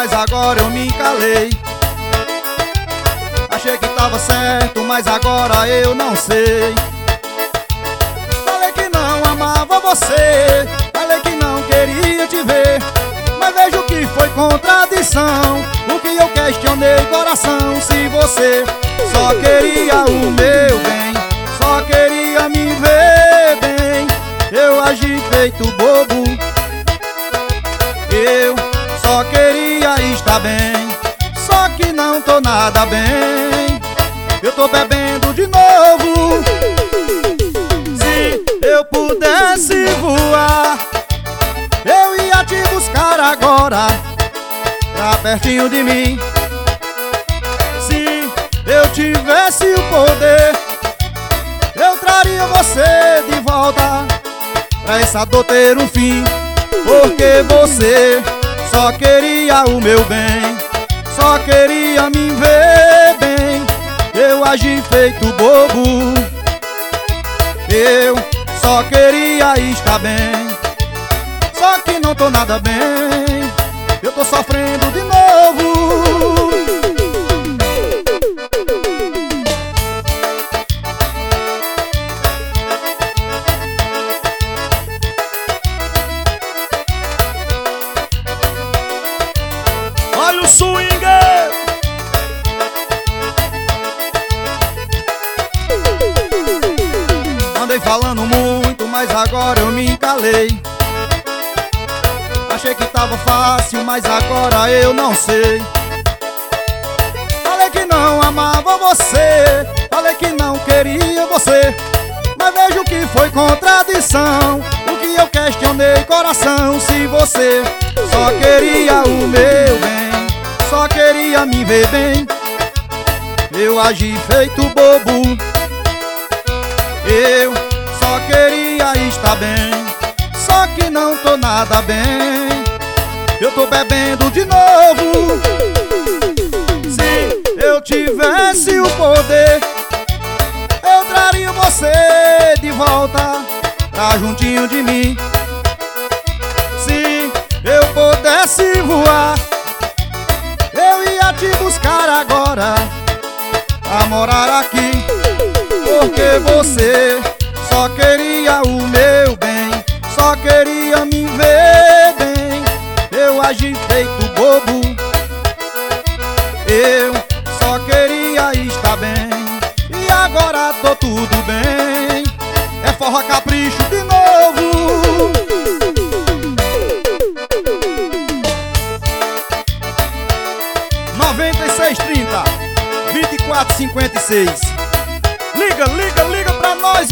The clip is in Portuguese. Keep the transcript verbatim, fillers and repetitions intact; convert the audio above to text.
mas agora eu me calei. Achei que tava certo, mas agora eu não sei. Falei que não amava você, falei que não queria te ver, mas vejo que foi contradição o que eu questionei, coração. Se você só queria o meu bem, só queria me ver bem, eu agi feito bobo. Eu só queria estar bem, só que não tô nada bem. Eu tô bebendo de novo. Se eu pudesse voar, eu ia te buscar agora, pra pertinho de mim. Se eu tivesse o poder, eu traria você de volta, pra essa dor ter um fim. Porque você só queria o meu bem, só queria me ver bem, eu agi feito bobo. Eu só queria estar bem, só que não tô nada bem. Eu tô sofrendo de novo. Olha o swing! Andei falando muito, mas agora eu me calei. Achei que tava fácil, mas agora eu não sei. Falei que não amava você, falei que não queria você, mas vejo que foi contradição o que eu questionei, coração. Se você só queria o meu bem, só queria me ver bem, eu agi feito bobo. Eu só queria estar bem, só que não tô nada bem. Eu tô bebendo de novo. Se eu tivesse o poder, eu traria você de volta, pra juntinho de mim. Se eu pudesse voar, eu ia te buscar agora, a morar aqui. Porque você só queria o meu bem, só queria me ver bem, eu agi feito bobo. Eu só queria estar bem, e agora tô tudo bem. É forró capricho de novo. Noventa e seis trinta, vinte e quatro cinquenta e seis. Liga, liga, liga pra nós.